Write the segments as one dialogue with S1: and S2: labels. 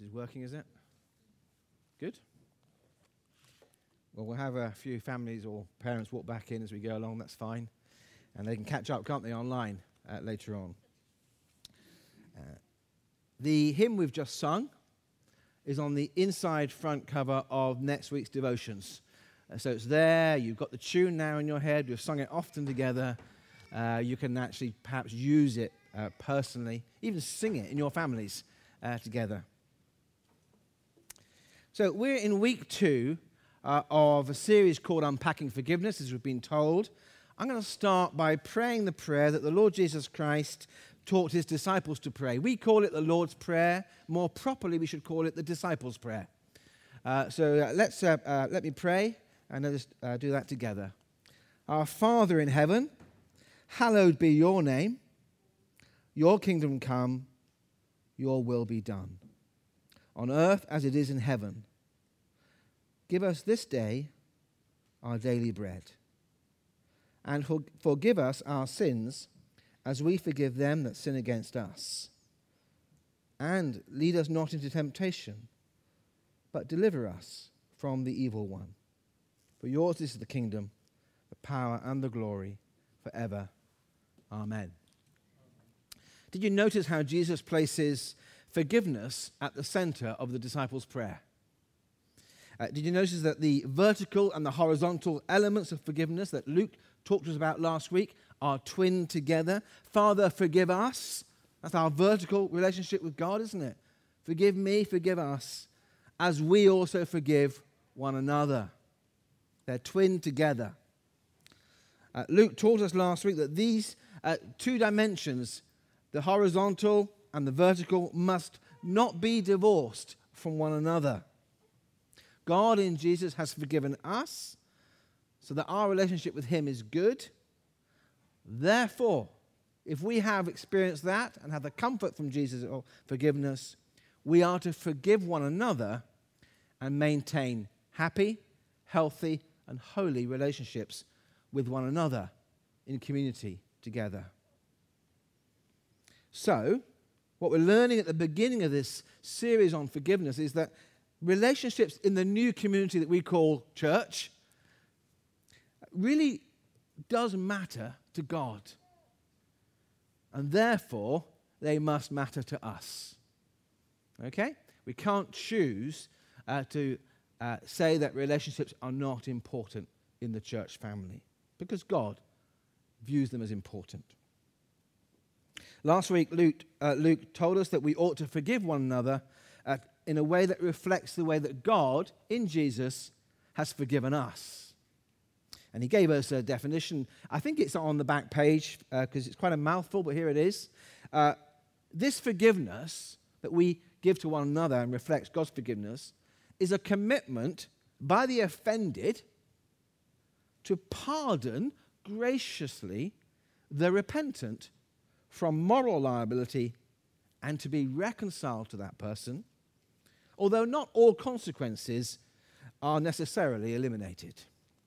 S1: This is working, is it? Good. Well, we'll have a few families or parents walk back in as we go along. That's fine. And they can catch up, can't they, online later on. The hymn we've just sung is on the inside front cover of next week's devotions. So it's there. You've got the tune now in your head. We've sung it often together. You can actually perhaps use it personally, even sing it in your families together. So we're in week 2 of a series called Unpacking Forgiveness, as we've been told. I'm going to start by praying the prayer that the Lord Jesus Christ taught his disciples to pray. We call it the Lord's Prayer. More properly, we should call it the Disciples' Prayer. Let me pray, and let's do that together. Our Father in heaven, hallowed be your name. Your kingdom come, your will be done, on earth as it is in heaven. Give us this day our daily bread, and forgive us our sins as we forgive them that sin against us. And lead us not into temptation, but deliver us from the evil one. For yours is the kingdom, the power, and the glory forever. Amen. Did you notice how Jesus places forgiveness at the center of the disciples' prayer? Did you notice that the vertical and the horizontal elements of forgiveness that Luke talked to us about last week are twinned together? Father, forgive us. That's our vertical relationship with God, isn't it? Forgive me, forgive us, as we also forgive one another. They're twinned together. Luke taught us last week that these two dimensions, the horizontal and the vertical, must not be divorced from one another. God in Jesus has forgiven us so that our relationship with him is good. Therefore, if we have experienced that and have the comfort from Jesus or forgiveness, we are to forgive one another and maintain happy, healthy, and holy relationships with one another in community together. So, what we're learning at the beginning of this series on forgiveness is that relationships in the new community that we call church really does matter to God. And therefore, they must matter to us. Okay? We can't choose to say that relationships are not important in the church family, because God views them as important. Last week, Luke told us that we ought to forgive one another in a way that reflects the way that God, in Jesus, has forgiven us. And he gave us a definition. I think it's on the back page because it's quite a mouthful, but here it is. This forgiveness that we give to one another and reflects God's forgiveness is a commitment by the offended to pardon graciously the repentant from moral liability and to be reconciled to that person, although not all consequences are necessarily eliminated.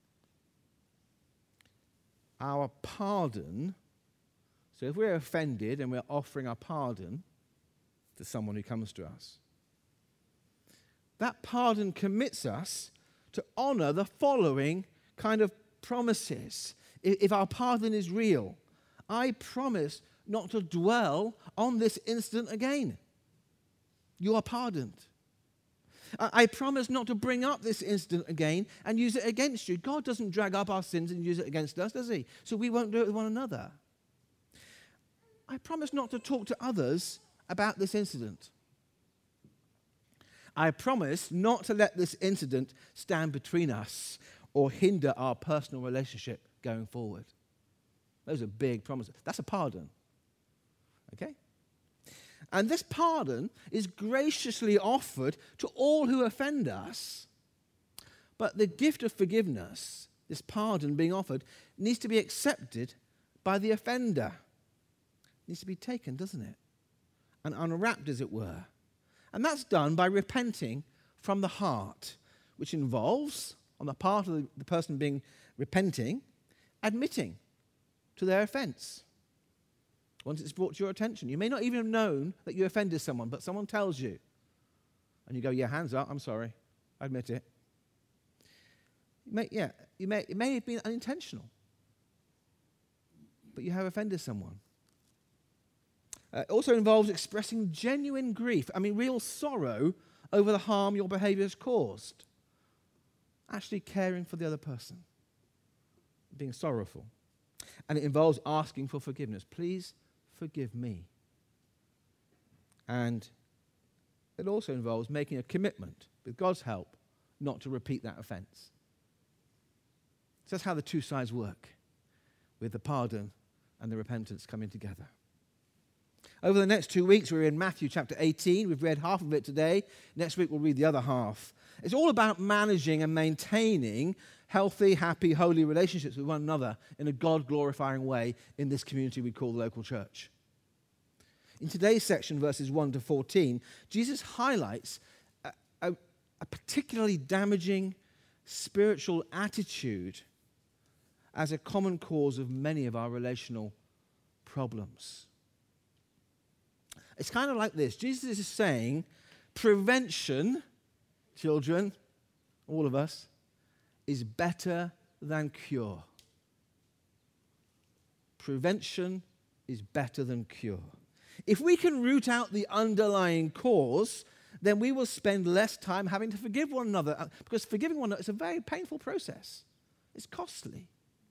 S1: Our pardon, so if we're offended and we're offering our pardon to someone who comes to us, that pardon commits us to honor the following kind of promises. If our pardon is real, I promise not to dwell on this incident again. You are pardoned. I promise not to bring up this incident again and use it against you. God doesn't drag up our sins and use it against us, does he? So we won't do it with one another. I promise not to talk to others about this incident. I promise not to let this incident stand between us or hinder our personal relationship going forward. Those are big promises. That's a pardon. Okay? And this pardon is graciously offered to all who offend us. But the gift of forgiveness, this pardon being offered, needs to be accepted by the offender. It needs to be taken, doesn't it? And unwrapped, as it were. And that's done by repenting from the heart, which involves, on the part of the person repenting, admitting to their offense. Once it's brought to your attention. You may not even have known that you offended someone, but someone tells you. And you go, yeah, hands up, I'm sorry. I admit it. It may have been unintentional, but you have offended someone. It also involves expressing genuine grief, real sorrow over the harm your behavior has caused. Actually caring for the other person, being sorrowful. And it involves asking for forgiveness. Please forgive me. And it also involves making a commitment, with God's help, not to repeat that offense. So that's how the two sides work, with the pardon and the repentance coming together. Over the next 2 weeks, we're in Matthew chapter 18. We've read half of it today. Next week, we'll read the other half. It's all about managing and maintaining healthy, happy, holy relationships with one another in a God-glorifying way in this community we call the local church. In today's section, verses 1 to 14, Jesus highlights a particularly damaging spiritual attitude as a common cause of many of our relational problems. It's kind of like this. Jesus is saying prevention, children, all of us, is better than cure. Prevention is better than cure. If we can root out the underlying cause, then we will spend less time having to forgive one another, because forgiving one another is a very painful process. It's costly.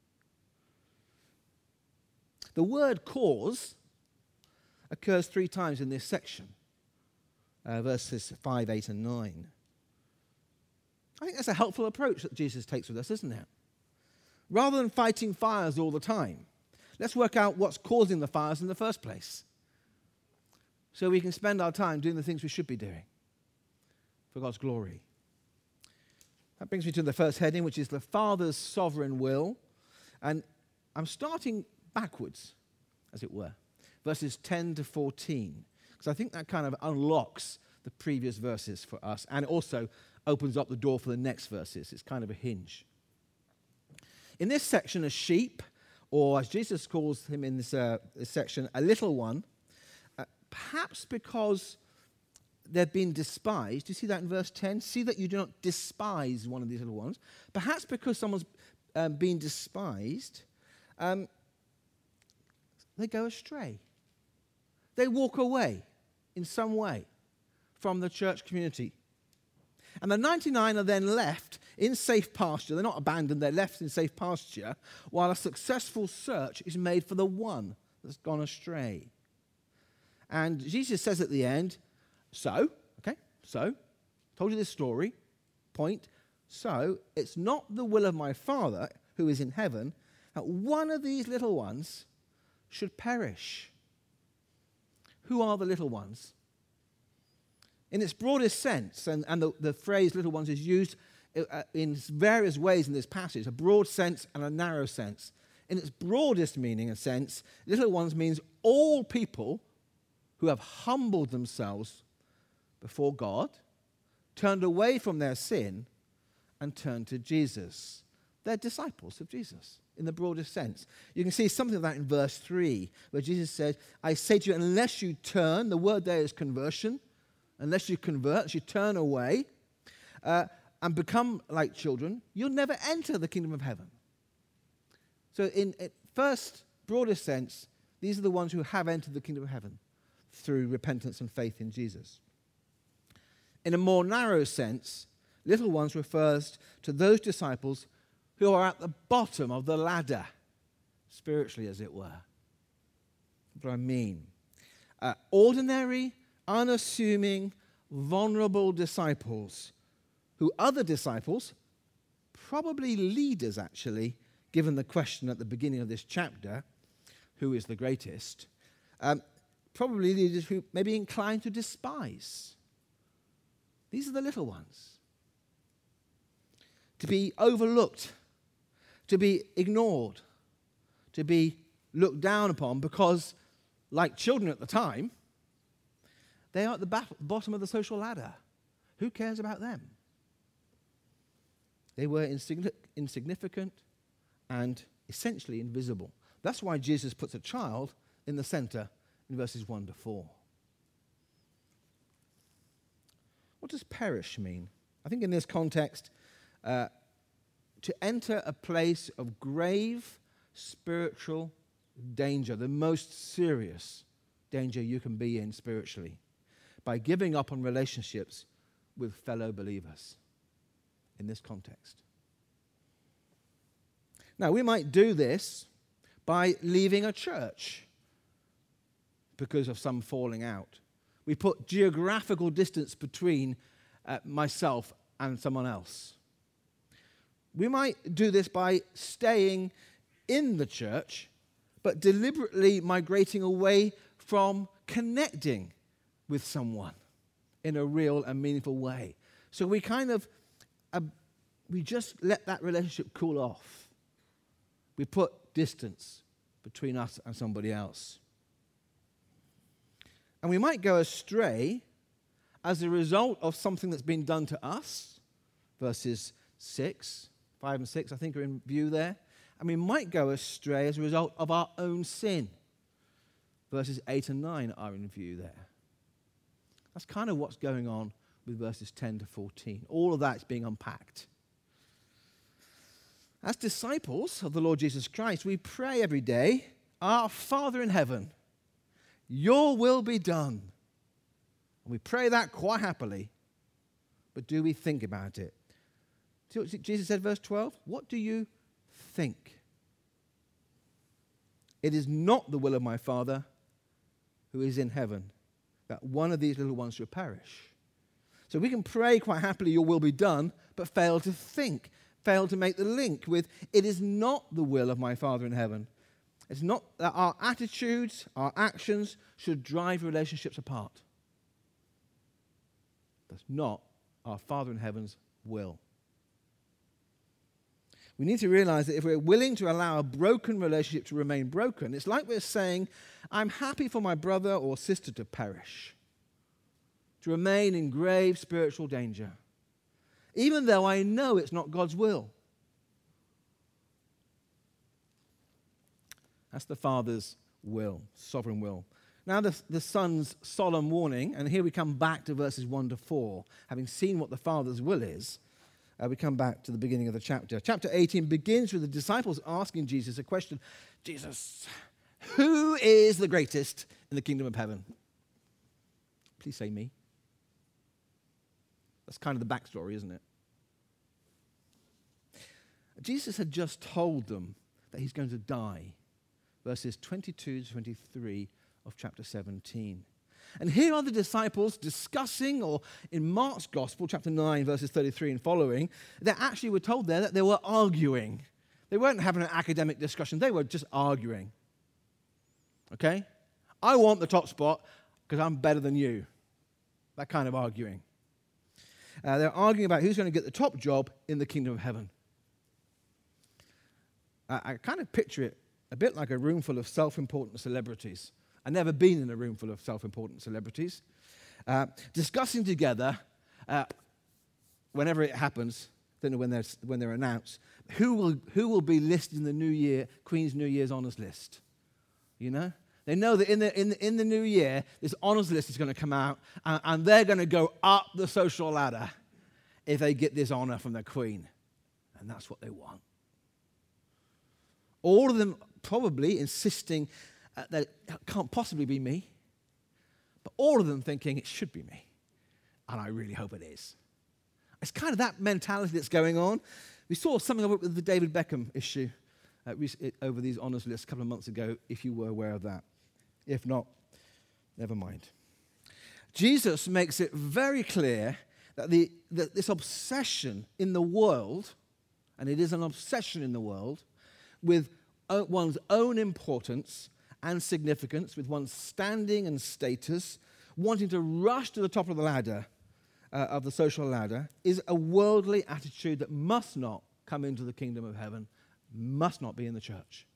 S1: The word cause occurs 3 times in this section, verses 5, 8, and 9. I think that's a helpful approach that Jesus takes with us, isn't it? Rather than fighting fires all the time, let's work out what's causing the fires in the first place, so we can spend our time doing the things we should be doing for God's glory. That brings me to the first heading, which is the Father's sovereign will. And I'm starting backwards, as it were, verses 10 to 14, because I think that kind of unlocks the previous verses for us, and it also opens up the door for the next verses. It's kind of a hinge. In this section, a sheep, or as Jesus calls him in this section, a little one, perhaps because they've been despised. Do you see that in verse 10? See that you do not despise one of these little ones. Perhaps because someone's been despised, they go astray. They walk away in some way from the church community. And the 99 are then left in safe pasture. They're not abandoned, they're left in safe pasture, while a successful search is made for the one that's gone astray. And Jesus says at the end, so, told you this story, point, so it's not the will of my Father who is in heaven that one of these little ones should perish. Who are the little ones? In its broadest sense, and the phrase little ones is used in various ways in this passage, a broad sense and a narrow sense. In its broadest meaning and sense, little ones means all people who have humbled themselves before God, turned away from their sin, and turned to Jesus. They're disciples of Jesus in the broadest sense. You can see something of that in verse 3, where Jesus said, I say to you, unless you turn, the word there is conversion, unless you convert, unless you turn away and become like children, you'll never enter the kingdom of heaven. So in first, broadest sense, these are the ones who have entered the kingdom of heaven through repentance and faith in Jesus. In a more narrow sense, little ones refers to those disciples who are at the bottom of the ladder, spiritually as it were. What I mean? Ordinary, unassuming, vulnerable disciples who other disciples, probably leaders actually, given the question at the beginning of this chapter, who is the greatest, probably leaders who may be inclined to despise. These are the little ones. To be overlooked, to be ignored, to be looked down upon because, like children at the time, they are at the bottom of the social ladder. Who cares about them? They were insignificant and essentially invisible. That's why Jesus puts a child in the center in verses 1 to 4. What does perish mean? I think in this context, to enter a place of grave spiritual danger, the most serious danger you can be in spiritually, by giving up on relationships with fellow believers in this context. Now, we might do this by leaving a church because of some falling out. We put geographical distance between myself and someone else. We might do this by staying in the church, but deliberately migrating away from connecting with someone in a real and meaningful way. So we kind of, we just let that relationship cool off. We put distance between us and somebody else. And we might go astray as a result of something that's been done to us. Verses 5 and 6, I think, are in view there. And we might go astray as a result of our own sin. Verses 8 and 9 are in view there. That's kind of what's going on with verses 10 to 14. All of that's being unpacked. As disciples of the Lord Jesus Christ, we pray every day, "Our Father in heaven, your will be done." And we pray that quite happily. But do we think about it? See what Jesus said, verse 12? What do you think? It is not the will of my Father who is in heaven that one of these little ones should perish. So we can pray quite happily, "Your will be done," but fail to think, fail to make the link with, it is not the will of my Father in heaven. It's not that our attitudes, our actions should drive relationships apart. That's not our Father in heaven's will. We need to realize that if we're willing to allow a broken relationship to remain broken, it's like we're saying, I'm happy for my brother or sister to perish, to remain in grave spiritual danger, even though I know it's not God's will. That's the Father's will, sovereign will. Now the Son's solemn warning, and here we come back to verses 1 to 4. Having seen what the Father's will is, we come back to the beginning of the chapter. Chapter 18 begins with the disciples asking Jesus a question. Jesus, who is the greatest in the kingdom of heaven? Please say me. That's kind of the backstory, isn't it? Jesus had just told them that he's going to die. Verses 22 to 23 of chapter 17. And here are the disciples discussing, or in Mark's Gospel, chapter 9, verses 33 and following, they actually were told there that they were arguing. They weren't having an academic discussion. They were just arguing. Okay? I want the top spot because I'm better than you. That kind of arguing. They're arguing about who's going to get the top job in the kingdom of heaven. I kind of picture it a bit like a room full of self-important celebrities. I've never been in a room full of self-important celebrities. Discussing together, whenever it happens, don't know when they're announced, who will be listed in the New Year, Queen's New Year's honours list. You know? They know that in the new year, this honours list is going to come out, and they're going to go up the social ladder if they get this honour from the Queen. And that's what they want. All of them probably insisting that it can't possibly be me, but all of them thinking it should be me, and I really hope it is. It's kind of that mentality that's going on. We saw something of it with the David Beckham issue over these honours lists a couple of months ago, if you were aware of that. If not, never mind. Jesus makes it very clear that this obsession in the world, and it is an obsession in the world, with one's own importance and significance, with one's standing and status, wanting to rush to the top of the ladder, of the social ladder, is a worldly attitude that must not come into the kingdom of heaven, must not be in the church.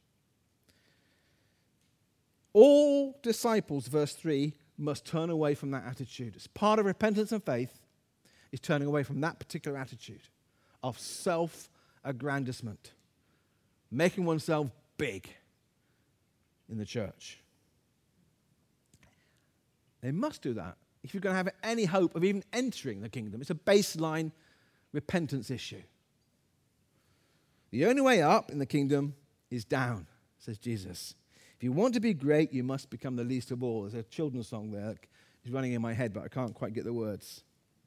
S1: All disciples, verse 3, must turn away from that attitude. It's part of repentance and faith, is turning away from that particular attitude of self-aggrandizement, making oneself big in the church. They must do that if you're going to have any hope of even entering the kingdom. It's a baseline repentance issue. The only way up in the kingdom is down, says Jesus. If you want to be great, you must become the least of all. There's a children's song there. It's running in my head, but I can't quite get the words.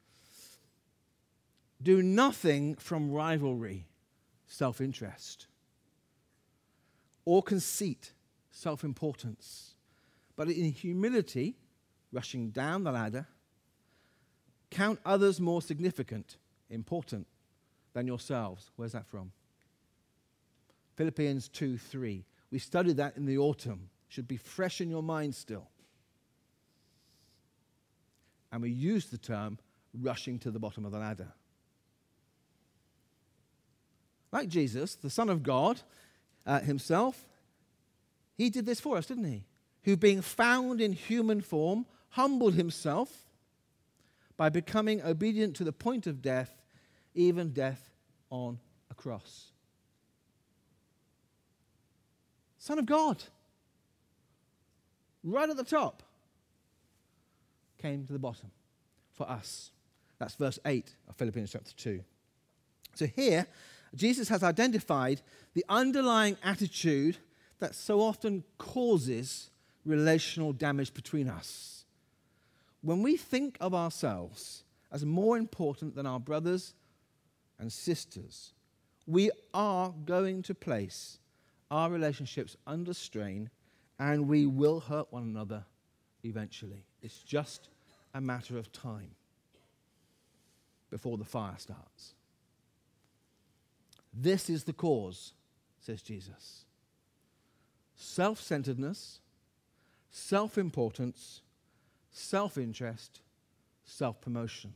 S1: Do nothing from rivalry, self-interest, or conceit, self-importance, but in humility, rushing down the ladder, count others more significant, important than yourselves. Where's that from? Philippians 2:3. We studied that in the autumn. Should be fresh in your mind still. And we use the term rushing to the bottom of the ladder. Like Jesus, the Son of God himself, he did this for us, didn't he? Who, being found in human form, humbled himself by becoming obedient to the point of death, even death on a cross. Son of God, right at the top, came to the bottom for us. That's verse 8 of Philippians chapter 2. So here, Jesus has identified the underlying attitude that so often causes relational damage between us. When we think of ourselves as more important than our brothers and sisters, we are going to place our relationships under strain, and we will hurt one another eventually. It's just a matter of time before the fire starts. This is the cause, says Jesus. Self-centeredness, self-importance, self-interest, self-promotion.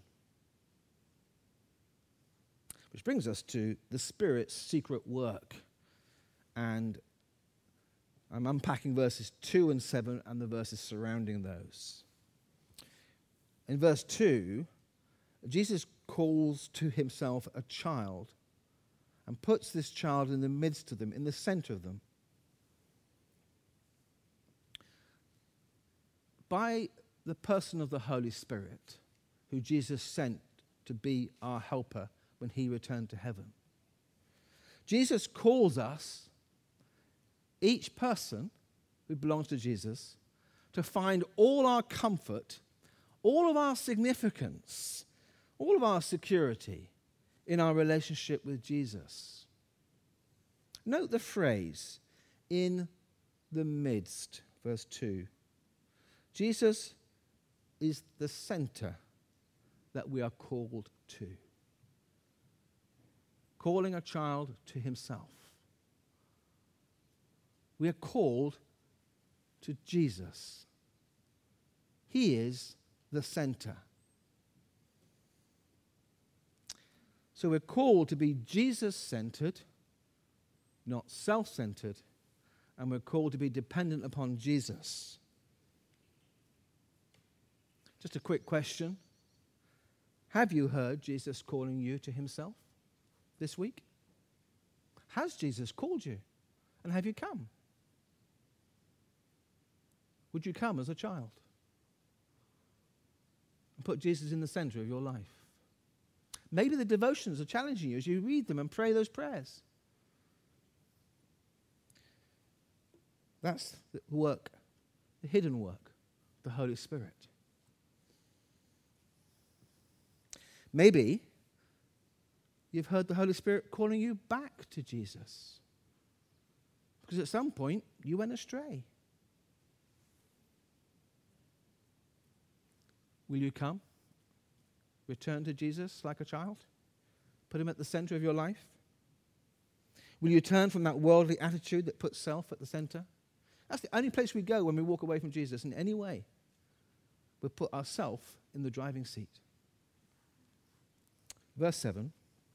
S1: Which brings us to the Spirit's secret work. And I'm unpacking verses 2 and 7 and the verses surrounding those. In verse 2, Jesus calls to himself a child and puts this child in the midst of them, in the center of them. By the person of the Holy Spirit, who Jesus sent to be our helper when he returned to heaven. Jesus calls us, each person who belongs to Jesus, to find all our comfort, all of our significance, all of our security in our relationship with Jesus. Note the phrase, in the midst, verse 2. Jesus is the center that we are called to. Calling a child to himself. We are called to Jesus. He is the center. So we're called to be Jesus-centered, not self-centered, and we're called to be dependent upon Jesus. Just a quick question. Have you heard Jesus calling you to himself this week? Has Jesus called you? And have you come? Would you come as a child and put Jesus in the center of your life? Maybe the devotions are challenging you as you read them and pray those prayers. That's the work, the hidden work of the Holy Spirit. Maybe you've heard the Holy Spirit calling you back to Jesus, because at some point you went astray. Will you come? Return to Jesus like a child? Put him at the center of your life? Will you turn from that worldly attitude that puts self at the center? That's the only place we go when we walk away from Jesus in any way. We put ourselves in the driving seat. Verse 7.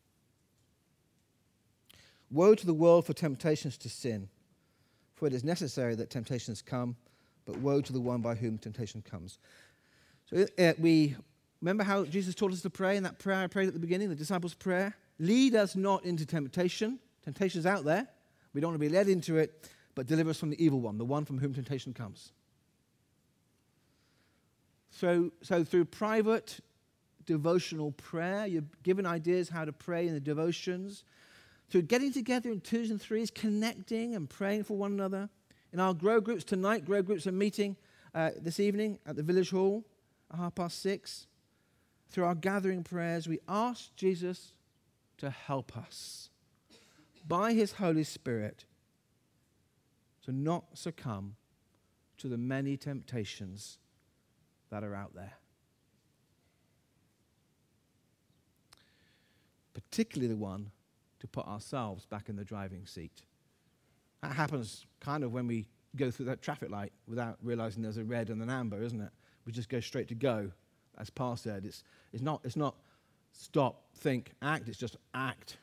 S1: Woe to the world for temptations to sin, for it is necessary that temptations come, but woe to the one by whom temptation comes. So we remember how Jesus taught us to pray in that prayer I prayed at the beginning, the disciples' prayer? Lead us not into temptation. Temptation's out there. We don't want to be led into it, but deliver us from the evil one, the one from whom temptation comes. So through private devotional prayer, you're given ideas how to pray in the devotions. Through getting together in twos and threes, connecting and praying for one another. In our grow groups tonight, grow groups are meeting this evening at the village hall at 6:30. Through our gathering prayers, we ask Jesus to help us by his Holy Spirit to not succumb to the many temptations that are out there. Particularly the one to put ourselves back in the driving seat. That happens kind of when we go through that traffic light without realizing there's a red and an amber, isn't it? We just go straight to go. As Paul said, it's not stop, think, act, it's just act.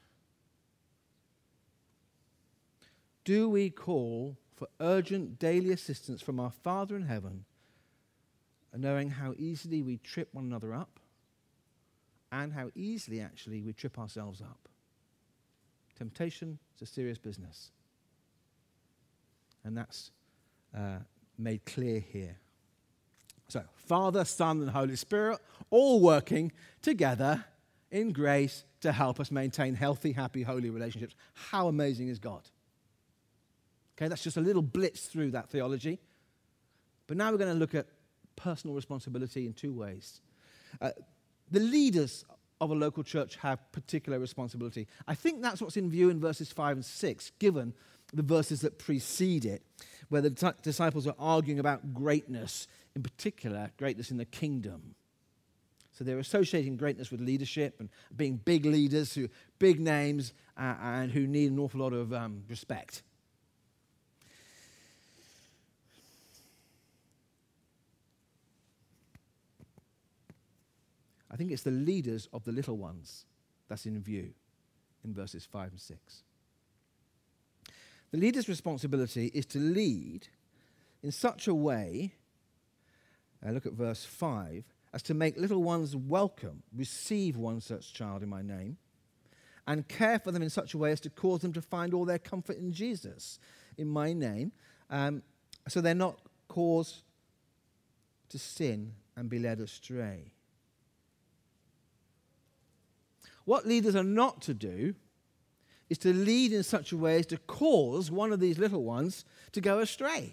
S1: Do we call for urgent daily assistance from our Father in heaven, knowing how easily we trip one another up and how easily actually we trip ourselves up? Temptation is a serious business. And that's made clear here. So, Father, Son, and Holy Spirit, all working together in grace to help us maintain healthy, happy, holy relationships. How amazing is God? Okay, that's just a little blitz through that theology. But now we're going to look at personal responsibility in two ways. The leaders of a local church have particular responsibility. I think that's what's in view in verses 5 and 6, given the verses that precede it, where the disciples are arguing about greatness, in particular, greatness in the kingdom. So they're associating greatness with leadership and being big leaders, big names, and who need an awful lot of respect. I think it's the leaders of the little ones that's in view in verses 5 and 6. The leader's responsibility is to lead in such a way, look at verse 5, as to make little ones welcome, receive one such child in my name, and care for them in such a way as to cause them to find all their comfort in Jesus, in my name, so they're not caused to sin and be led astray. What leaders are not to do is to lead in such a way as to cause one of these little ones to go astray.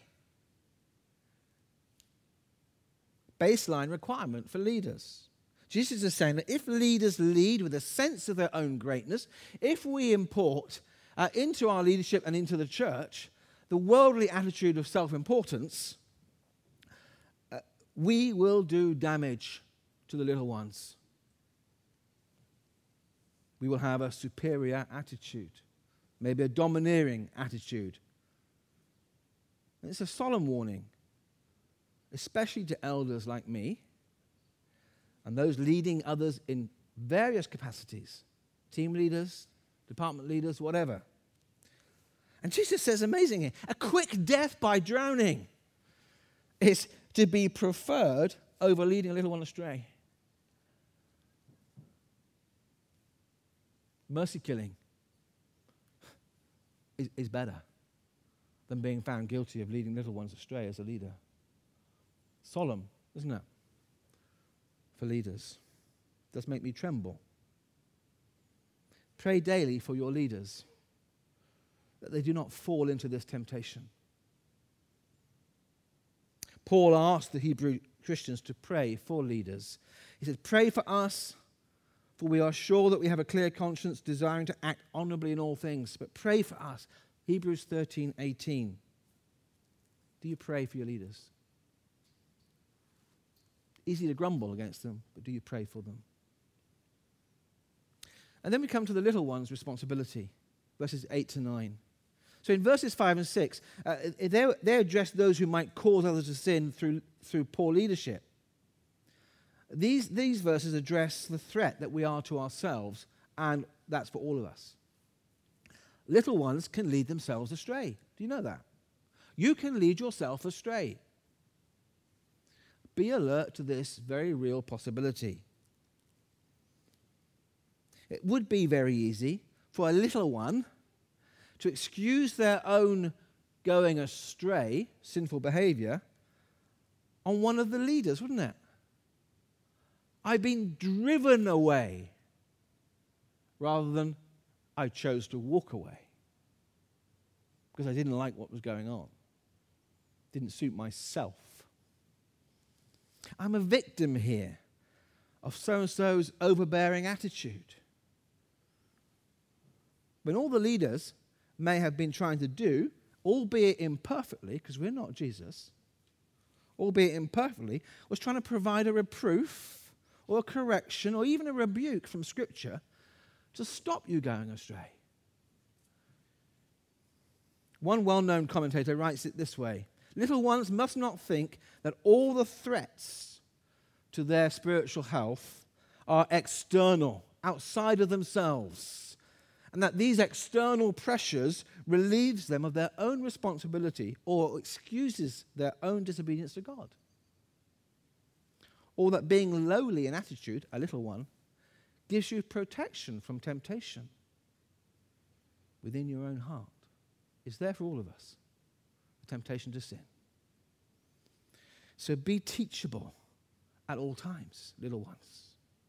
S1: Baseline requirement for leaders. Jesus is saying that if leaders lead with a sense of their own greatness, if we import into our leadership and into the church the worldly attitude of self-importance, we will do damage to the little ones. We will have a superior attitude, maybe a domineering attitude. And it's a solemn warning, especially to elders like me and those leading others in various capacities, team leaders, department leaders, whatever. And Jesus says, amazingly, a quick death by drowning is to be preferred over leading a little one astray. Mercy killing is better than being found guilty of leading little ones astray as a leader. Solemn, isn't it? For leaders. It does make me tremble. Pray daily for your leaders, that they do not fall into this temptation. Paul asked the Hebrew Christians to pray for leaders. He said, pray for us, for we are sure that we have a clear conscience, desiring to act honorably in all things. But pray for us. Hebrews 13:18. Do you pray for your leaders? Easy to grumble against them, but do you pray for them? And then we come to the little one's responsibility, verses 8 to 9. So in verses 5 and 6, they address those who might cause others to sin through poor leadership. These verses address the threat that we are to ourselves, and that's for all of us. Little ones can lead themselves astray. Do you know that? You can lead yourself astray. Be alert to this very real possibility. It would be very easy for a little one to excuse their own going astray, sinful behavior, on one of the leaders, wouldn't it? I've been driven away rather than I chose to walk away because I didn't like what was going on. Didn't suit myself. I'm a victim here of so-and-so's overbearing attitude. When all the leaders may have been trying to do, albeit imperfectly, because we're not Jesus, albeit imperfectly, was trying to provide a reproof or a correction or even a rebuke from Scripture to stop you going astray. One well-known commentator writes it this way: little ones must not think that all the threats to their spiritual health are external, outside of themselves, and that these external pressures relieves them of their own responsibility or excuses their own disobedience to God. Or that being lowly in attitude, a little one, gives you protection from temptation within your own heart. It's there for all of us, the temptation to sin. So be teachable at all times, little ones.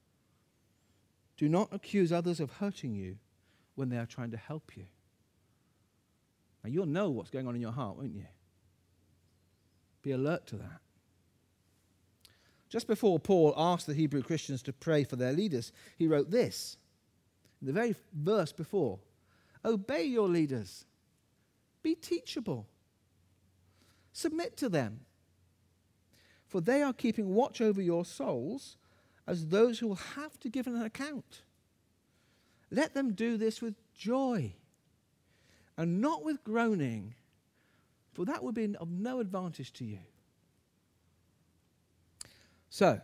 S1: Do not accuse others of hurting you when they are trying to help you. Now, you'll know what's going on in your heart, won't you? Be alert to that. Just before Paul asked the Hebrew Christians to pray for their leaders, he wrote this, in the very verse before: obey your leaders. Be teachable. Submit to them. For they are keeping watch over your souls as those who will have to give an account. Let them do this with joy and not with groaning, for that would be of no advantage to you. So,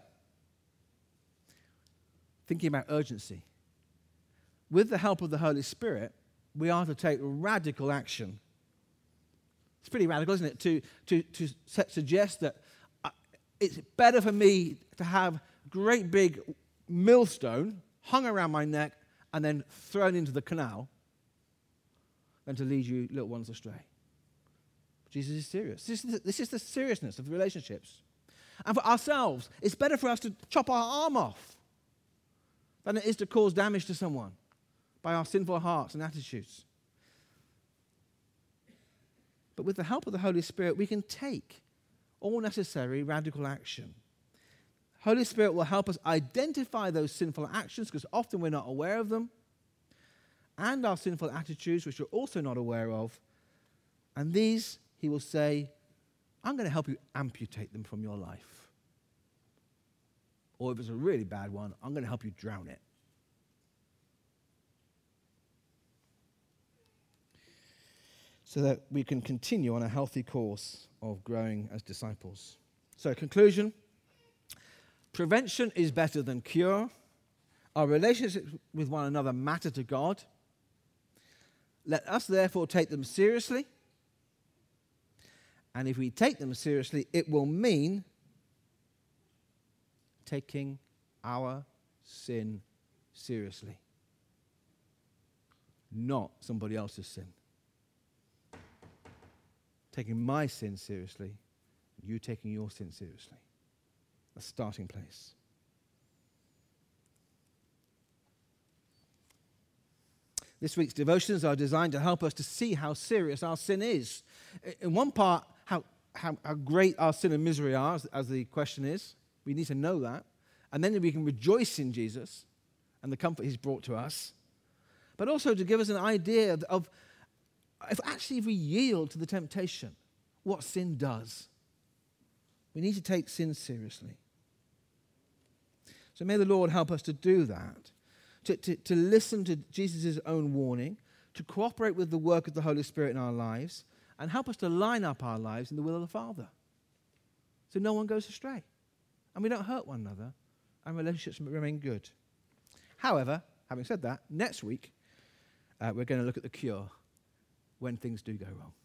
S1: thinking about urgency, with the help of the Holy Spirit, we are to take radical action. It's pretty radical, isn't it, to suggest that it's better for me to have a great big millstone hung around my neck and then thrown into the canal than to lead you little ones astray. Jesus is serious. This is the seriousness of relationships. And for ourselves, it's better for us to chop our arm off than it is to cause damage to someone by our sinful hearts and attitudes. But with the help of the Holy Spirit, we can take all necessary radical action. Holy Spirit will help us identify those sinful actions, because often we're not aware of them, and our sinful attitudes, which we're also not aware of. And these, he will say, I'm going to help you amputate them from your life. Or if it's a really bad one, I'm going to help you drown it. So that we can continue on a healthy course of growing as disciples. So, conclusion: prevention is better than cure. Our relationships with one another matter to God. Let us therefore take them seriously. And if we take them seriously, it will mean taking our sin seriously, not somebody else's sin. Taking my sin seriously, you taking your sin seriously. A starting place. This week's devotions are designed to help us to see how serious our sin is. In one part, how great our sin and misery are, as the question is. We need to know that. And then we can rejoice in Jesus and the comfort he's brought to us. But also to give us an idea of if we yield to the temptation, what sin does. We need to take sin seriously. So may the Lord help us to do that, to listen to Jesus' own warning, to cooperate with the work of the Holy Spirit in our lives, and help us to line up our lives in the will of the Father, so no one goes astray, and we don't hurt one another, and relationships remain good. However, having said that, next week we're going to look at the cure when things do go wrong.